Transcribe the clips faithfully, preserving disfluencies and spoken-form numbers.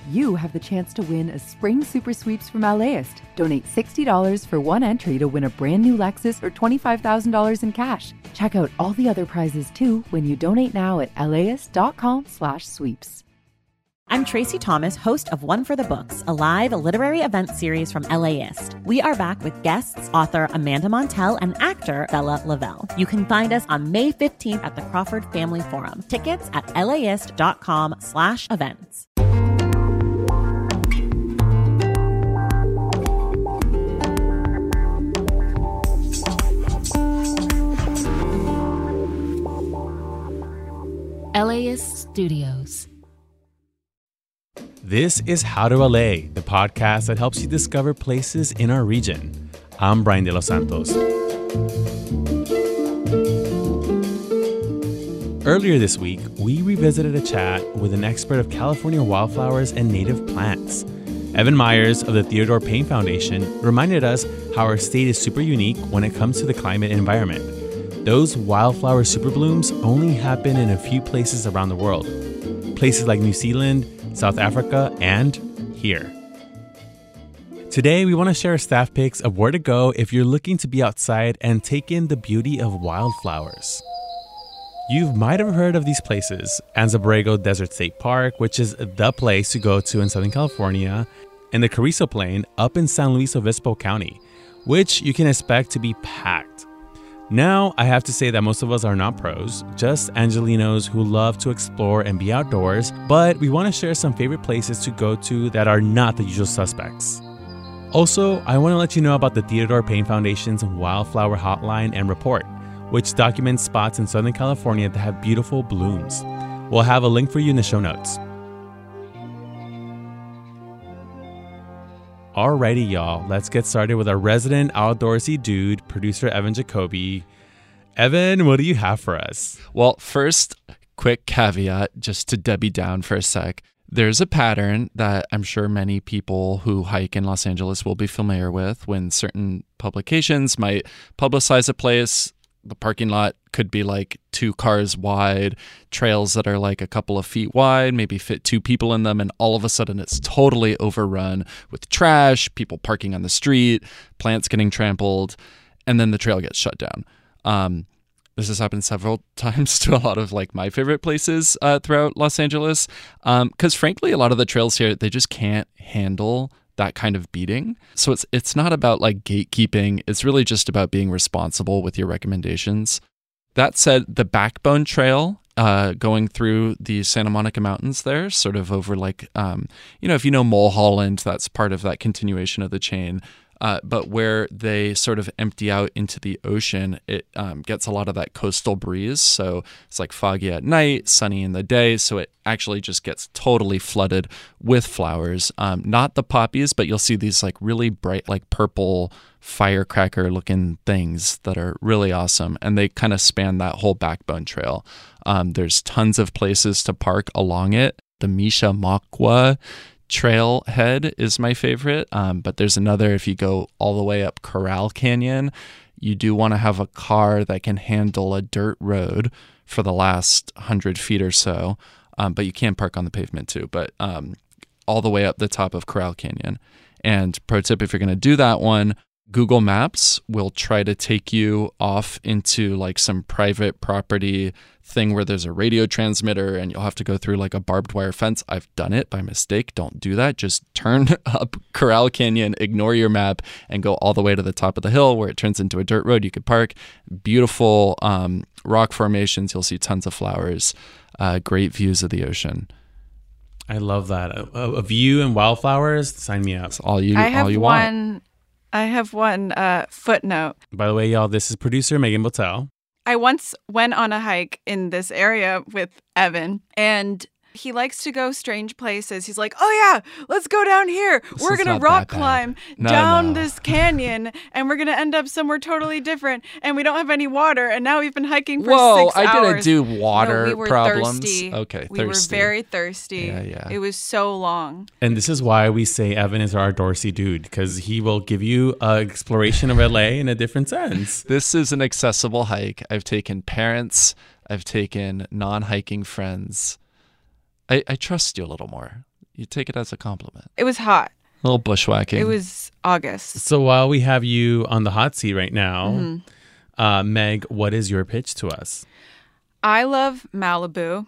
you have the chance to win a spring super sweeps from LAist. Donate sixty dollars for one entry to win a brand new Lexus or twenty-five thousand dollars in cash. Check out all the other prizes too when you donate now at laist.com slash sweeps. I'm Tracy Thomas, host of One for the Books, a live literary event series from LAist. We are back with guests, author Amanda Montell and actor Bella Lavelle. You can find us on May fifteenth at the Crawford Family Forum. Tickets at laist.com slash events. LAist Studios. This is How to L A, the podcast that helps you discover places in our region. I'm Brian De Los Santos. Earlier this week, we revisited a chat with an expert of California wildflowers and native plants. Evan Myers of the Theodore Payne Foundation reminded us how our state is super unique when it comes to the climate and environment. Those wildflower superblooms only happen in a few places around the world. Places like New Zealand, South Africa, and here. Today, we want to share staff picks of where to go if you're looking to be outside and take in the beauty of wildflowers. You might have heard of these places: Anza Borrego Desert State Park, which is the place to go to in Southern California, and the Carrizo Plain up in San Luis Obispo County, which you can expect to be packed. Now, I have to say that most of us are not pros, just Angelinos who love to explore and be outdoors, but we want to share some favorite places to go to that are not the usual suspects. Also, I want to let you know about the Theodore Payne Foundation's Wildflower Hotline and Report, which documents spots in Southern California that have beautiful blooms. We'll have a link for you in the show notes. Alrighty, y'all, let's get started with our resident outdoorsy dude, producer Evan Jacoby. Evan, what do you have for us? Well, first, quick caveat, just to Debbie down for a sec. There's a pattern that I'm sure many people who hike in Los Angeles will be familiar with when certain publications might publicize a place. The parking lot could be like two cars wide, trails that are like a couple of feet wide, maybe fit two people in them, and all of a sudden it's totally overrun with trash, people parking on the street, plants getting trampled, and then the trail gets shut down. Um, this has happened several times to a lot of like my favorite places uh, throughout Los Angeles, because um, frankly, a lot of the trails here, they just can't handle that kind of beating. So it's it's not about like gatekeeping. It's really just about being responsible with your recommendations. That said, the Backbone Trail uh, going through the Santa Monica Mountains there, sort of over like, um, you know, if you know Mulholland, that's part of that continuation of the chain. Uh, but where they sort of empty out into the ocean, it um, gets a lot of that coastal breeze. So it's like foggy at night, sunny in the day. So it actually just gets totally flooded with flowers. Um, not the poppies, but you'll see these like really bright, like purple firecracker looking things that are really awesome. And they kind of span that whole Backbone Trail. Um, there's tons of places to park along it. The Misha Mokwa Trailhead is my favorite, um, but there's another. If you go all the way up Corral Canyon, you do want to have a car that can handle a dirt road for the last hundred feet or so, um, but you can park on the pavement too, but um, all the way up the top of Corral Canyon. And pro tip, if you're going to do that one, Google Maps will try to take you off into like some private property thing where there's a radio transmitter and you'll have to go through like a barbed wire fence. I've done it by mistake. Don't do that. Just turn up Corral Canyon, ignore your map, and go all the way to the top of the hill where it turns into a dirt road. You could park. Beautiful um, rock formations. You'll see tons of flowers. Uh, great views of the ocean. I love that. A, a view and wildflowers. Sign me up. That's all you, I have all you one, want. I have one uh, footnote. By the way, y'all, this is producer Megan Botel. I once went on a hike in this area with Evan, and he likes to go strange places. He's like, oh yeah, let's go down here. This we're is going to not rock that bad. climb No, down no. this canyon, and we're going to end up somewhere totally different, and we don't have any water, and now we've been hiking for Whoa, six I hours. didn't do water no, we were problems. Thirsty. Okay, we thirsty. were very thirsty. Yeah, yeah. It was so long. And this is why we say Evan is our outdoorsy dude, because he will give you an exploration of L A in a different sense. This is an accessible hike. I've taken parents. I've taken non-hiking friends. I, I trust you a little more. You take it as a compliment. It was hot. A little bushwhacking. It was August. So while we have you on the hot seat right now, Mm-hmm. uh, Meg, what is your pitch to us? I love Malibu.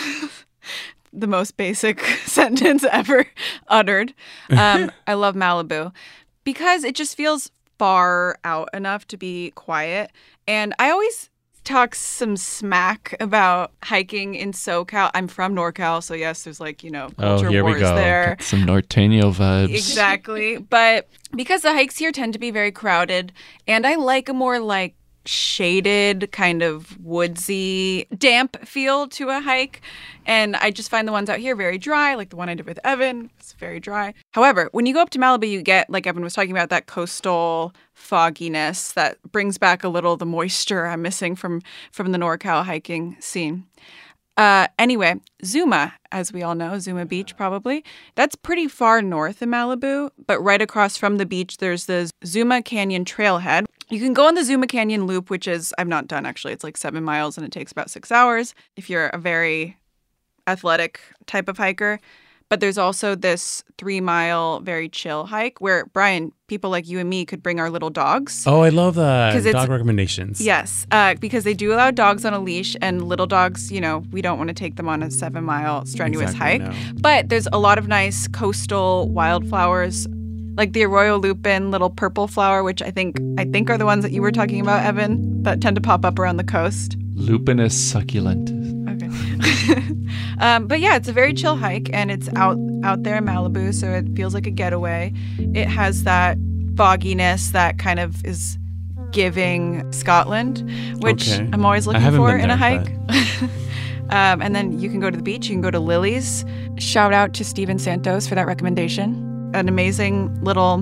The most basic sentence ever uttered. Um, I love Malibu because it just feels far out enough to be quiet. And I always talk some smack about hiking in SoCal. I'm from NorCal, so yes, there's like, you know, culture oh, here wars we go. there. Some Norteño vibes. Exactly. But because the hikes here tend to be very crowded, and I like a more like shaded, kind of woodsy, damp feel to a hike. And I just find the ones out here very dry, like the one I did with Evan. It's very dry. However, when you go up to Malibu, you get, like Evan was talking about, that coastal fogginess that brings back a little the moisture I'm missing from, from the NorCal hiking scene. Uh, anyway, Zuma, as we all know, Zuma Beach probably, that's pretty far north in Malibu, but right across from the beach, there's the Zuma Canyon Trailhead. You can go on the Zuma Canyon Loop, which is, I've not done actually, it's like seven miles and it takes about six hours if you're a very athletic type of hiker. But there's also this three mile, very chill hike where, Brian, people like you and me could bring our little dogs. Oh, I love that. 'Cause it's- Dog recommendations. Yes, uh, because they do allow dogs on a leash, and little dogs, you know, we don't want to take them on a seven mile strenuous Exactly, hike. no. But there's a lot of nice coastal wildflowers, like the arroyo lupin, little purple flower, which I think I think are the ones that you were talking about, Evan, that tend to pop up around the coast. Lupinus succulentus. Okay. um, but yeah, it's a very chill hike, and it's out out there in Malibu, so it feels like a getaway. It has that fogginess that kind of is giving Scotland, which Okay. I'm always I looking haven't for been in a there, hike. um, and then you can go to the beach. You can go to Lily's. Shout out to Steven Santos for that recommendation. An amazing little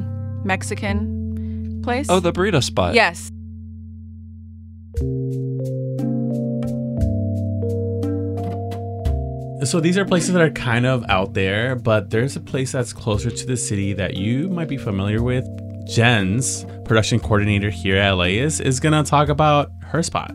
Mexican place. Oh, the burrito spot. Yes. So these are places that are kind of out there, but there's a place that's closer to the city that you might be familiar with. Jen's production coordinator here at LAist is going to talk about her spot.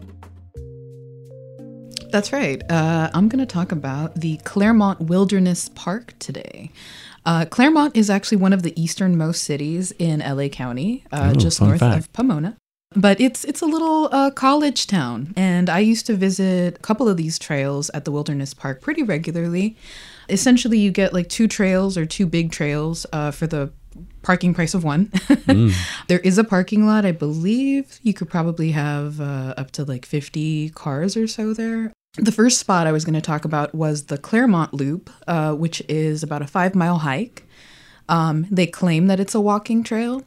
That's right. Uh, I'm going to talk about the Claremont Wilderness Park today. Uh, Claremont is actually one of the easternmost cities in L A County, uh, Ooh, just fun north fact. of Pomona. But it's it's a little uh, college town, and I used to visit a couple of these trails at the Wilderness Park pretty regularly. Essentially, you get like two trails or two big trails uh, for the parking price of one. Mm. There is a parking lot. I believe you could probably have uh, up to like fifty cars or so there. The first spot I was going to talk about was the Claremont Loop, uh, which is about a five mile hike. Um, they claim that it's a walking trail.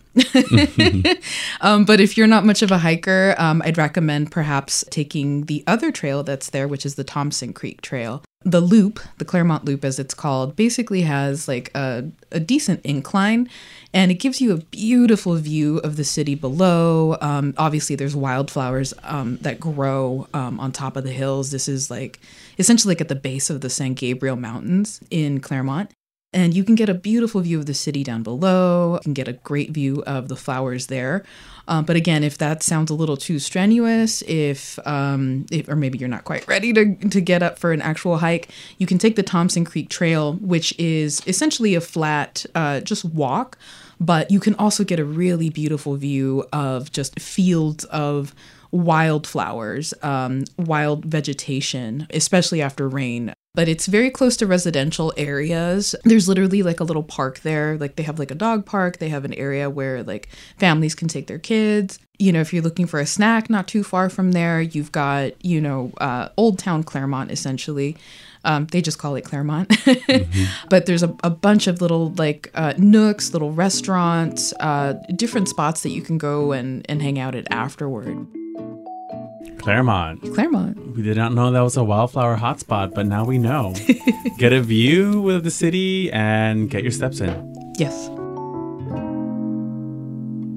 um, but if you're not much of a hiker, um, I'd recommend perhaps taking the other trail that's there, which is the Thompson Creek Trail. The loop, the Claremont Loop as it's called, basically has like a, a decent incline, and it gives you a beautiful view of the city below. Um, obviously, there's wildflowers um, that grow um, on top of the hills. This is like essentially like at the base of the San Gabriel Mountains in Claremont. And you can get a beautiful view of the city down below. You can get a great view of the flowers there. Um, but again, if that sounds a little too strenuous, if, um, if or maybe you're not quite ready to, to get up for an actual hike, you can take the Thompson Creek Trail, which is essentially a flat, uh, just walk. But you can also get a really beautiful view of just fields of wildflowers, um, wild vegetation, especially after rain. But it's very close to residential areas. There's literally like a little park there. Like they have like a dog park. They have an area where like families can take their kids. You know, if you're looking for a snack, not too far from there, you've got, you know, uh, Old Town Claremont, essentially. Um, they just call it Claremont. Mm-hmm. But there's a, a bunch of little like uh, nooks, little restaurants, uh, different spots that you can go and, and hang out at afterward. Claremont. Claremont. We did not know that was a wildflower hotspot, but now we know. Get a view of the city and get your steps in. Yes.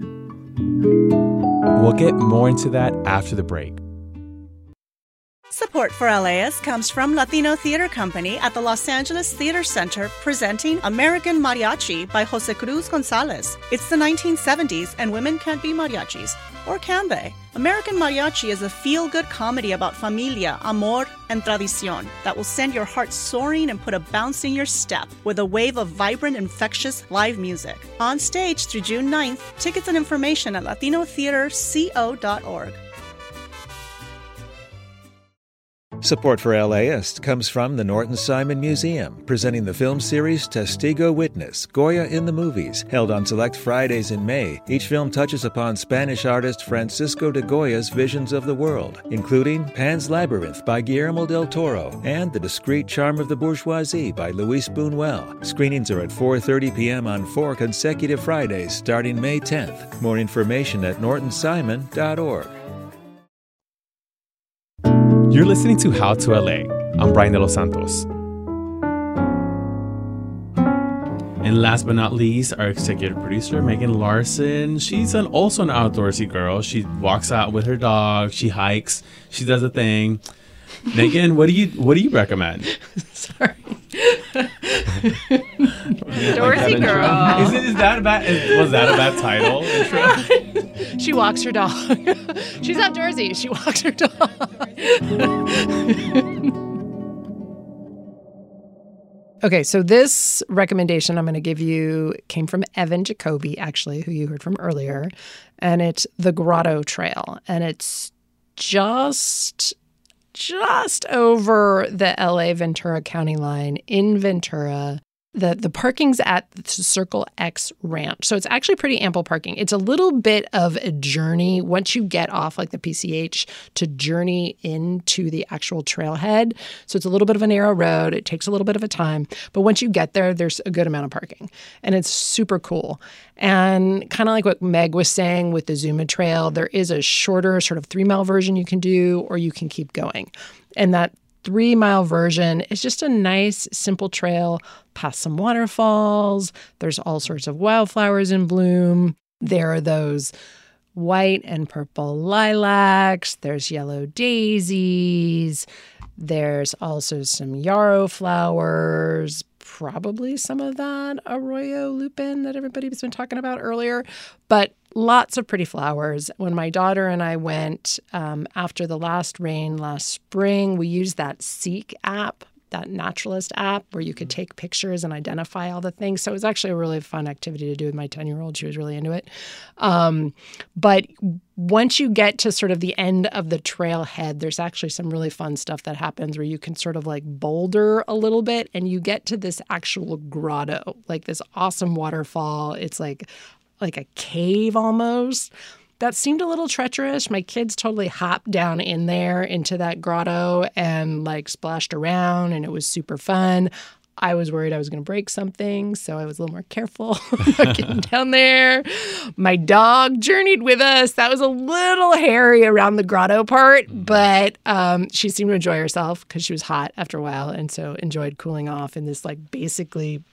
We'll get more into that after the break. Support for L A S comes from Latino Theater Company at the Los Angeles Theater Center, presenting American Mariachi by Jose Cruz Gonzalez. It's the nineteen seventies, and women can't be mariachis. Or can they? American Mariachi is a feel-good comedy about familia, amor, and tradición that will send your heart soaring and put a bounce in your step with a wave of vibrant, infectious live music. On stage through June ninth, tickets and information at latino theater co dot org. Support for LAist comes from the Norton Simon Museum, presenting the film series Testigo Witness, Goya in the Movies, held on select Fridays in May. Each film touches upon Spanish artist Francisco de Goya's visions of the world, including Pan's Labyrinth by Guillermo del Toro and The Discreet Charm of the Bourgeoisie by Luis Buñuel. Screenings are at four thirty p.m. on four consecutive Fridays starting May tenth. More information at norton simon dot org. You're listening to How to L A. I'm Brian De Los Santos. And last but not least, our executive producer, Megan Larson. She's an, also an outdoorsy girl. She walks out with her dog. She hikes. She does a thing. Megan, what do you what do you recommend? Sorry. Outdoorsy girl. Is, it, is that a bad? Is, was that a bad title? Intro? She walks her dog. She's outdoorsy. She walks her dog. Okay, so this recommendation I'm going to give you came from Evan Jacoby, actually, who you heard from earlier, and it's the Grotto Trail, and it's just just over the L A Ventura County line in Ventura. The the parking's at the Circle X Ranch. So it's actually pretty ample parking. It's a little bit of a journey once you get off like the P C H to journey into the actual trailhead. So it's a little bit of a narrow road. It takes a little bit of a time. But once you get there, there's a good amount of parking. And it's super cool. And kind of like what Meg was saying with the Zuma Trail, there is a shorter sort of three-mile version you can do, or you can keep going. And that three-mile version is just a nice, simple trail past some waterfalls. There's all sorts of wildflowers in bloom. There are those white and purple lilacs. There's yellow daisies. There's also some yarrow flowers, probably some of that arroyo lupin that everybody's been talking about earlier, but lots of pretty flowers. When my daughter and I went um, after the last rain last spring, we used that Seek app, that naturalist app where you could take pictures and identify all the things. So it was actually a really fun activity to do with my ten-year-old. She was really into it. Um, but once you get to sort of the end of the trailhead, there's actually some really fun stuff that happens where you can sort of like boulder a little bit and you get to this actual grotto, like this awesome waterfall. It's like like a cave almost. That seemed a little treacherous. My kids totally hopped down in there into that grotto and like splashed around, and it was super fun. I was worried I was going to break something, so I was a little more careful about getting down there. My dog journeyed with us. That was a little hairy around the grotto part, but um, she seemed to enjoy herself because she was hot after a while, and so enjoyed cooling off in this like basically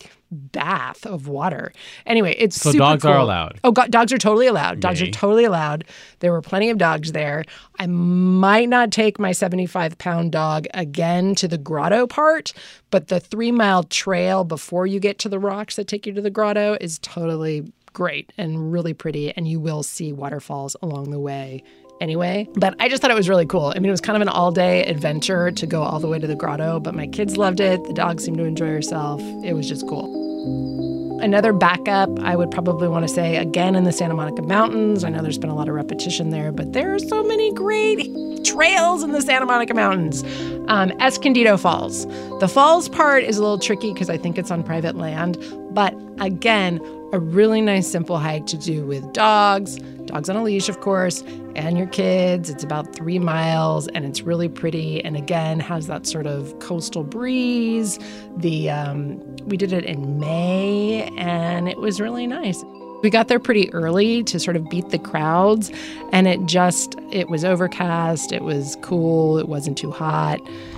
bath of water. Anyway, it's so super dogs cool. are allowed. Oh, God, dogs are totally allowed. Dogs Yay. are totally allowed. There were plenty of dogs there. I might not take my seventy-five pound dog again to the grotto part, but the three mile trail before you get to the rocks that take you to the grotto is totally great and really pretty, and you will see waterfalls along the way anyway. But I just thought it was really cool. I mean, it was kind of an all-day adventure to go all the way to the grotto, but my kids loved it. The dog seemed to enjoy herself. It was just cool. Another backup, I would probably want to say, again, in the Santa Monica Mountains. I know there's been a lot of repetition there, but there are so many great trails in the Santa Monica Mountains. Um, Escondido Falls. The falls part is a little tricky because I think it's on private land, but again, a really nice simple hike to do with dogs, dogs on a leash, of course, and your kids. It's about three miles, and it's really pretty, and again, has that sort of coastal breeze. The um, we did it in May, and it was really nice. We got there pretty early to sort of beat the crowds, and it just, it was overcast, it was cool, it wasn't too hot,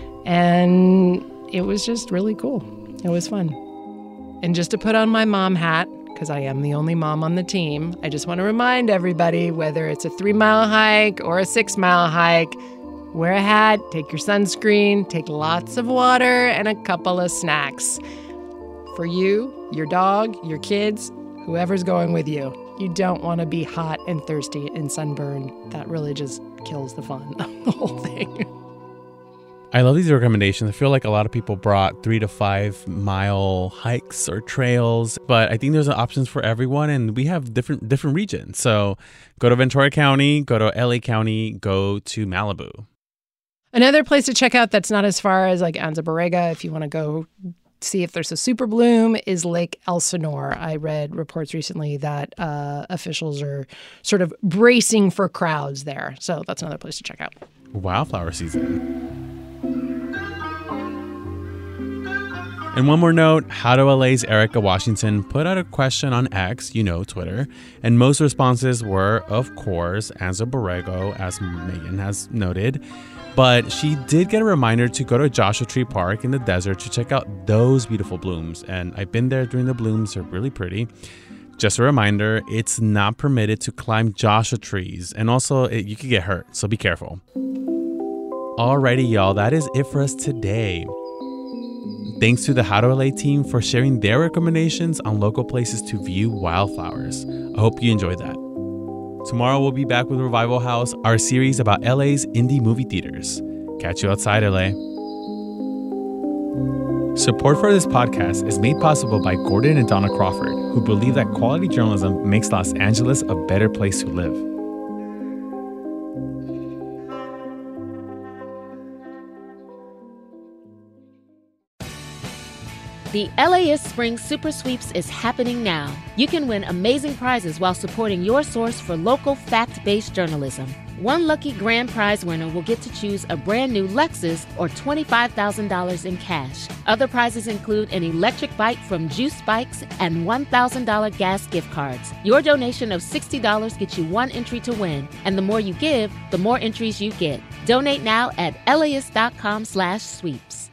and it was just really cool. It was fun. And just to put on my mom hat, because I am the only mom on the team, I just want to remind everybody, whether it's a three-mile hike or a six-mile hike, Wear a hat, take your sunscreen, take lots of water, and a couple of snacks. For you, your dog, your kids, whoever's going with you. You don't want to be hot and thirsty and sunburned. That really just kills the fun of the whole thing. I love these recommendations. I feel like a lot of people brought three to five mile hikes or trails, but I think there's options for everyone, and we have different different regions. So go to Ventura County, go to L A County, go to Malibu. Another place to check out that's not as far as like Anza Borrega, if you want to go see if there's a super bloom, is Lake Elsinore. I read reports recently that uh, officials are sort of bracing for crowds there. So that's another place to check out. Wildflower season. And one more note, How to L A's Erica Washington put out a question on X, you know, Twitter, and most responses were, of course, Anza Borrego, as Megan has noted. But she did get a reminder to go to Joshua Tree Park in the desert to check out those beautiful blooms. And I've been there during the blooms. They're really pretty. Just a reminder, it's not permitted to climb Joshua trees. And also, it, you could get hurt, so be careful. Alrighty, y'all, that is it for us today. Thanks to the How to L A team for sharing their recommendations on local places to view wildflowers. I hope you enjoyed that. Tomorrow we'll be back with Revival House, our series about L A's indie movie theaters. Catch you outside, L A. Support for this podcast is made possible by Gordon and Donna Crawford, who believe that quality journalism makes Los Angeles a better place to live. The LAist Spring Super Sweeps is happening now. You can win amazing prizes while supporting your source for local fact-based journalism. One lucky grand prize winner will get to choose a brand new Lexus or twenty-five thousand dollars in cash. Other prizes include an electric bike from Juice Bikes and one thousand dollars gas gift cards. Your donation of sixty dollars gets you one entry to win, and the more you give, the more entries you get. Donate now at LAist.com slash sweeps.